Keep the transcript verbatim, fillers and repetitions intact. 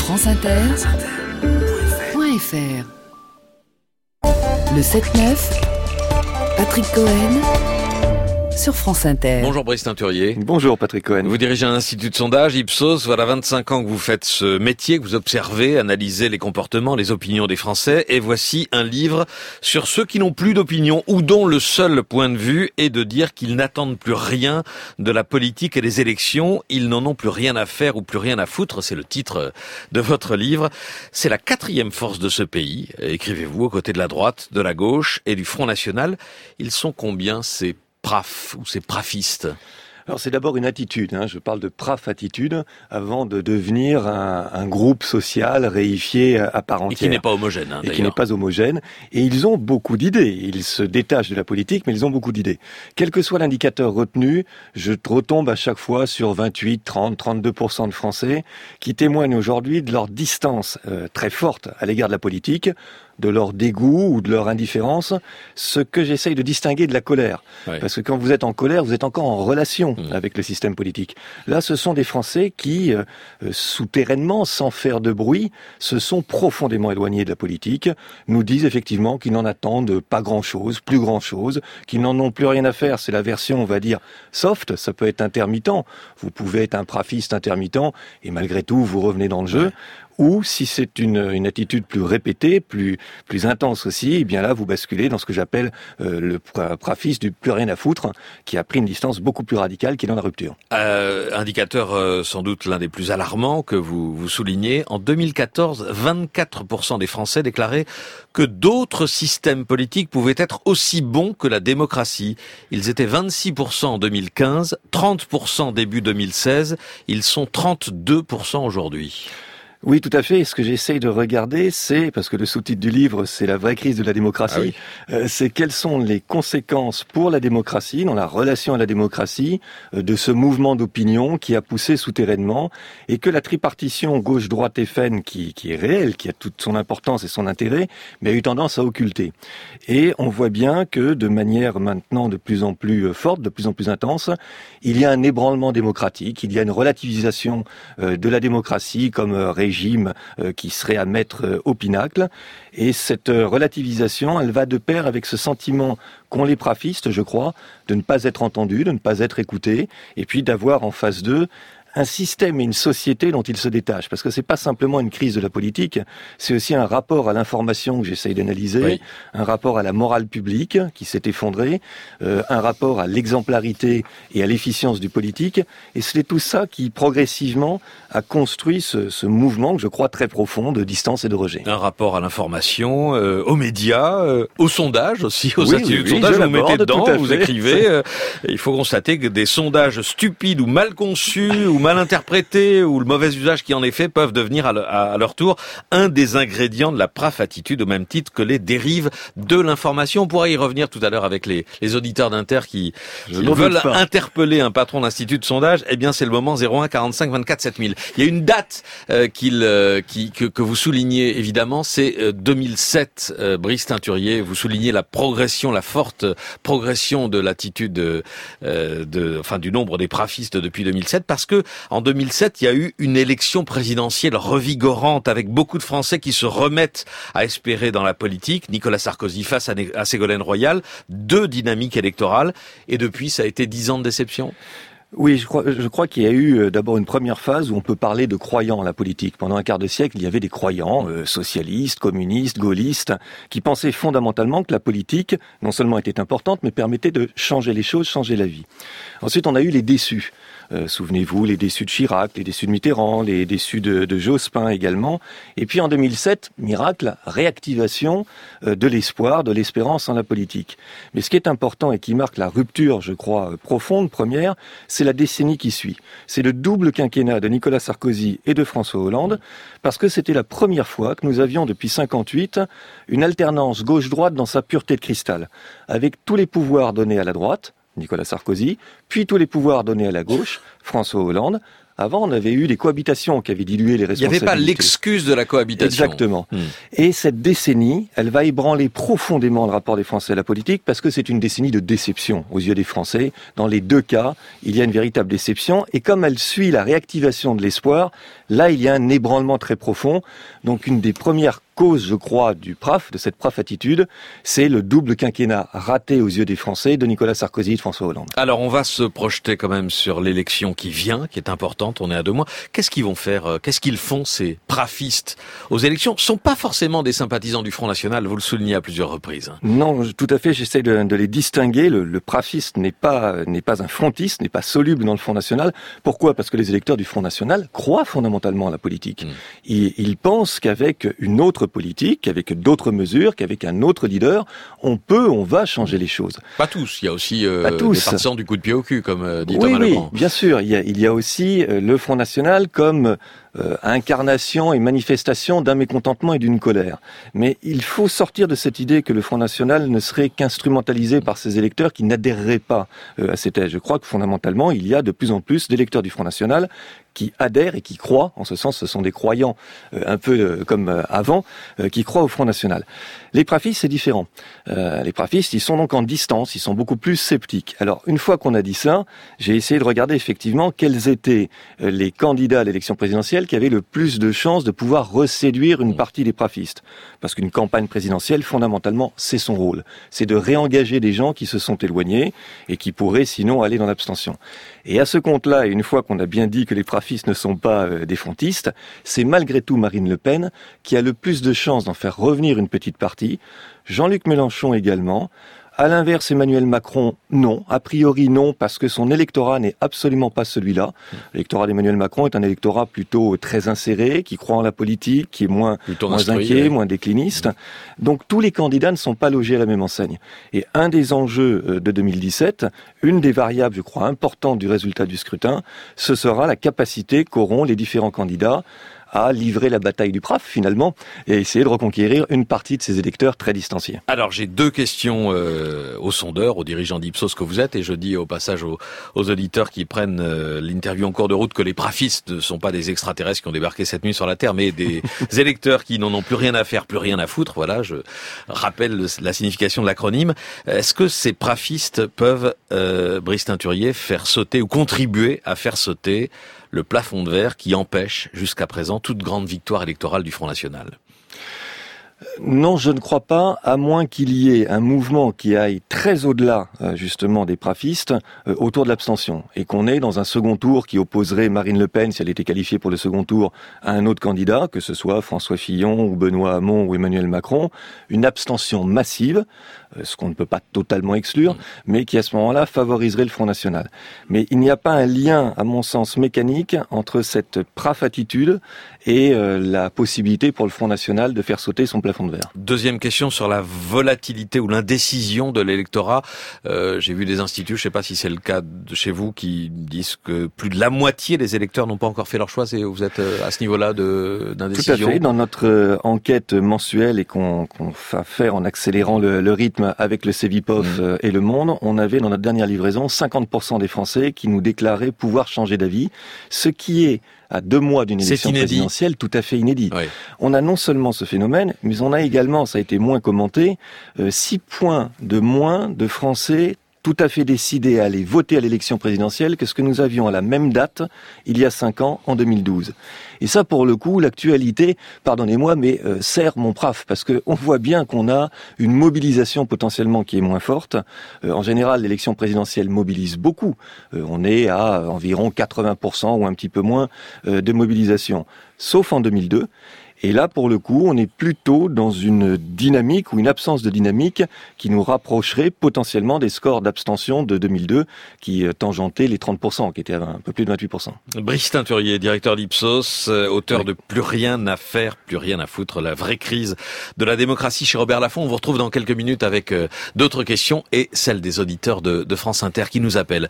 franceinter point f r. Le sept neuf, Patrick Cohen sur France Inter. Bonjour Brice Teinturier. Bonjour Patrick Cohen. Vous dirigez un institut de sondage, Ipsos. Voilà vingt-cinq ans que vous faites ce métier, que vous observez, analysez les comportements, les opinions des Français. Et voici un livre sur ceux qui n'ont plus d'opinion ou dont le seul point de vue est de dire qu'ils n'attendent plus rien de la politique et des élections. Ils n'en ont plus rien à faire ou plus rien à foutre. C'est le titre de votre livre. C'est la quatrième force de ce pays, écrivez-vous, aux côtés de la droite, de la gauche et du Front National. Ils sont combien ces praf ou ces prafistes? Alors c'est d'abord une attitude, hein. Je parle de praf-attitude avant de devenir un, un groupe social réifié à part entière. Et qui n'est pas homogène, hein, Et qui n'est pas homogène. Et ils ont beaucoup d'idées. Ils se détachent de la politique, mais ils ont beaucoup d'idées. Quel que soit l'indicateur retenu, je retombe à chaque fois sur vingt-huit, trente, trente-deux pour cent de Français qui témoignent aujourd'hui de leur distance euh, très forte à l'égard de la politique, de leur dégoût ou de leur indifférence, ce que j'essaye de distinguer de la colère. Ouais. Parce que quand vous êtes en colère, vous êtes encore en relation mmh. avec le système politique. Là, ce sont des Français qui, euh, souterrainement, sans faire de bruit, se sont profondément éloignés de la politique, nous disent effectivement qu'ils n'en attendent pas grand-chose, plus grand-chose, qu'ils n'en ont plus rien à faire. C'est la version, on va dire, soft, ça peut être intermittent. Vous pouvez être un prafiste intermittent et malgré tout, vous revenez dans le jeu. Ouais. Ou si c'est une, une attitude plus répétée, plus plus intense aussi, eh bien là vous basculez dans ce que j'appelle euh, le prafiste du plus rien à foutre, qui a pris une distance beaucoup plus radicale, qui est dans la rupture. Euh, indicateur euh, sans doute l'un des plus alarmants que vous vous soulignez. En deux mille quatorze, vingt-quatre pour cent des Français déclaraient que d'autres systèmes politiques pouvaient être aussi bons que la démocratie. Ils étaient vingt-six pour cent en deux mille quinze, trente pour cent début deux mille seize, ils sont trente-deux pour cent aujourd'hui. Oui, tout à fait. Et ce que j'essaye de regarder, c'est, parce que le sous-titre du livre, c'est la vraie crise de la démocratie, ah oui. euh, c'est quelles sont les conséquences pour la démocratie, dans la relation à la démocratie, euh, de ce mouvement d'opinion qui a poussé souterrainement, et que la tripartition gauche-droite F N, qui, qui est réelle, qui a toute son importance et son intérêt, mais a eu tendance à occulter. Et on voit bien que, de manière maintenant de plus en plus forte, de plus en plus intense, il y a un ébranlement démocratique, il y a une relativisation euh, de la démocratie comme euh, régime qui serait à mettre au pinacle. Et cette relativisation, elle va de pair avec ce sentiment qu'ont les prafistes, je crois, de ne pas être entendus, de ne pas être écoutés, et puis d'avoir en face d'eux un système et une société dont ils se détachent. Parce que c'est pas simplement une crise de la politique, c'est aussi un rapport à l'information que j'essaye d'analyser, oui. un rapport à la morale publique qui s'est effondré, euh, un rapport à l'exemplarité et à l'efficience du politique. Et c'est tout ça qui, progressivement, a construit ce, ce mouvement que je crois très profond de distance et de rejet. Un rapport à l'information, euh, aux médias, euh, aux sondages aussi, aux oui, instituts oui, de sondage, oui, vous mettez dedans, vous fait. écrivez. Euh, il faut constater que des sondages stupides ou mal conçus ou mal interprétés ou le mauvais usage qui en est fait peuvent devenir à, le, à leur tour un des ingrédients de la praf-attitude au même titre que les dérives de l'information. On pourra y revenir tout à l'heure avec les, les auditeurs d'Inter qui, qui veulent interpeller un patron d'institut de sondage. Eh bien, c'est le moment zéro un quarante-cinq vingt-quatre sept mille. Il y a une date euh, qu'il, euh, qui, que, que vous soulignez évidemment, c'est euh, deux mille sept. Euh, Brice Teinturier, vous soulignez la progression, la forte progression de l'attitude, euh, de, enfin du nombre des prafistes depuis deux mille sept, parce que en deux mille sept, il y a eu une élection présidentielle revigorante avec beaucoup de Français qui se remettent à espérer dans la politique. Nicolas Sarkozy face à, à Ségolène Royal, deux dynamiques électorales, et depuis, ça a été dix ans de déception. Oui, je crois, je crois qu'il y a eu d'abord une première phase où on peut parler de croyants à la politique. Pendant un quart de siècle, il y avait des croyants, euh, socialistes, communistes, gaullistes, qui pensaient fondamentalement que la politique, non seulement était importante, mais permettait de changer les choses, changer la vie. Ensuite, on a eu les déçus. Euh, souvenez-vous, les déçus de Chirac, les déçus de Mitterrand, les déçus de, de Jospin également. Et puis en deux mille sept, miracle, réactivation euh, de l'espoir, de l'espérance en la politique. Mais ce qui est important et qui marque la rupture, je crois, profonde, première, c'est la décennie qui suit. C'est le double quinquennat de Nicolas Sarkozy et de François Hollande, parce que c'était la première fois que nous avions depuis cinquante-huit une alternance gauche-droite dans sa pureté de cristal, avec tous les pouvoirs donnés à la droite, Nicolas Sarkozy, puis tous les pouvoirs donnés à la gauche, François Hollande, Avant, on avait eu des cohabitations qui avaient dilué les responsabilités. Il n'y avait pas l'excuse de la cohabitation. Exactement. Mmh. Et cette décennie, elle va ébranler profondément le rapport des Français à la politique parce que c'est une décennie de déception aux yeux des Français. Dans les deux cas, il y a une véritable déception. Et comme elle suit la réactivation de l'espoir, là, il y a un ébranlement très profond. Donc, une des premières cause, je crois, du P R A F, de cette P R A F-attitude, c'est le double quinquennat raté aux yeux des Français de Nicolas Sarkozy et de François Hollande. Alors, on va se projeter quand même sur l'élection qui vient, qui est importante, on est à deux mois. Qu'est-ce qu'ils vont faire, qu'est-ce qu'ils font, ces prafistes aux élections? Ce ne sont pas forcément des sympathisants du Front National, vous le soulignez à plusieurs reprises. Non, tout à fait, j'essaie de, de les distinguer. Le, le prafiste n'est pas, n'est pas un frontiste, n'est pas soluble dans le Front National. Pourquoi? Parce que les électeurs du Front National croient fondamentalement à la politique. Mmh. Ils, ils pensent qu'avec une autre politique, avec d'autres mesures, qu'avec un autre leader, on peut, on va changer les choses. Pas tous, il y a aussi euh, des partisans du coup de pied au cul, comme euh, dit oui, Thomas oui, Legrand. Bien sûr, il y a, il y a aussi euh, le Front National comme euh, incarnation et manifestation d'un mécontentement et d'une colère. Mais il faut sortir de cette idée que le Front National ne serait qu'instrumentalisé par ses électeurs qui n'adhéreraient pas euh, à cette thèse. Je crois que fondamentalement, il y a de plus en plus d'électeurs du Front National qui adhèrent et qui croient, en ce sens ce sont des croyants euh, un peu euh, comme euh, avant, euh, qui croient au Front National. Les prafistes, c'est différent. Euh, les prafistes, ils sont donc en distance, ils sont beaucoup plus sceptiques. Alors, une fois qu'on a dit ça, j'ai essayé de regarder effectivement quels étaient euh, les candidats à l'élection présidentielle qui avaient le plus de chances de pouvoir reséduire une partie des prafistes. Parce qu'une campagne présidentielle, fondamentalement, c'est son rôle. C'est de réengager des gens qui se sont éloignés et qui pourraient sinon aller dans l'abstention. Et à ce compte-là, et une fois qu'on a bien dit que les prafistes ne sont pas euh, des frontistes, c'est malgré tout Marine Le Pen qui a le plus de chances d'en faire revenir une petite partie. Jean-Luc Mélenchon également. À l'inverse, Emmanuel Macron, non. A priori, non, parce que son électorat n'est absolument pas celui-là. L'électorat d'Emmanuel Macron est un électorat plutôt très inséré, qui croit en la politique, qui est moins, moins inquiet, oui. moins décliniste. Donc, tous les candidats ne sont pas logés à la même enseigne. Et un des enjeux de deux mille dix-sept, une des variables, je crois, importantes du résultat du scrutin, ce sera la capacité qu'auront les différents candidats à livrer la bataille du P R A F, finalement, et essayer de reconquérir une partie de ses électeurs très distanciés. Alors, j'ai deux questions euh, aux sondeurs, aux dirigeants d'Ipsos que vous êtes, et je dis au passage aux, aux auditeurs qui prennent euh, l'interview en cours de route que les prafistes ne sont pas des extraterrestres qui ont débarqué cette nuit sur la Terre, mais des électeurs qui n'en ont plus rien à faire, plus rien à foutre. Voilà, je rappelle le, la signification de l'acronyme. Est-ce que ces prafistes peuvent, euh, Brice Teinturier, faire sauter ou contribuer à faire sauter le plafond de verre qui empêche jusqu'à présent toute grande victoire électorale du Front National? Non, je ne crois pas, à moins qu'il y ait un mouvement qui aille très au-delà, justement, des prafistes, autour de l'abstention. Et qu'on ait dans un second tour qui opposerait Marine Le Pen, si elle était qualifiée pour le second tour, à un autre candidat, que ce soit François Fillon ou Benoît Hamon ou Emmanuel Macron, une abstention massive, ce qu'on ne peut pas totalement exclure, mais qui à ce moment-là favoriserait le Front National. Mais il n'y a pas un lien, à mon sens, mécanique entre cette P R A F-attitude et euh, la possibilité pour le Front National de faire sauter son plafond de verre. Deuxième question sur la volatilité ou l'indécision de l'électorat. Euh, j'ai vu des instituts, je ne sais pas si c'est le cas de chez vous, qui disent que plus de la moitié des électeurs n'ont pas encore fait leur choix. C'est, vous êtes à ce niveau-là de, d'indécision? Tout à fait. Dans notre euh, enquête mensuelle et qu'on, qu'on va faire en accélérant le, le rythme avec le Cevipof mmh. et Le Monde, on avait dans notre dernière livraison cinquante pour cent des Français qui nous déclaraient pouvoir changer d'avis, ce qui est à deux mois d'une élection présidentielle tout à fait inédit. Oui. On a non seulement ce phénomène, mais on a également, ça a été moins commenté, euh, six points de moins de Français tout à fait décidés à aller voter à l'élection présidentielle que ce que nous avions à la même date, il y a cinq ans, en deux mille douze. Et ça, pour le coup, l'actualité, pardonnez-moi, mais euh, sert mon P R A F, parce qu'on voit bien qu'on a une mobilisation potentiellement qui est moins forte. Euh, en général, l'élection présidentielle mobilise beaucoup. Euh, on est à environ quatre-vingts pour cent ou un petit peu moins euh, de mobilisation, sauf en deux mille deux. Et là, pour le coup, on est plutôt dans une dynamique ou une absence de dynamique qui nous rapprocherait potentiellement des scores d'abstention de deux mille deux qui tangentaient les trente pour cent, qui étaient à un peu plus de vingt-huit pour cent. Brice Teinturier, directeur d'Ipsos, auteur oui. de Plus rien à faire, plus rien à foutre, la vraie crise de la démocratie chez Robert Laffont. On vous retrouve dans quelques minutes avec d'autres questions et celles des auditeurs de, de France Inter qui nous appellent.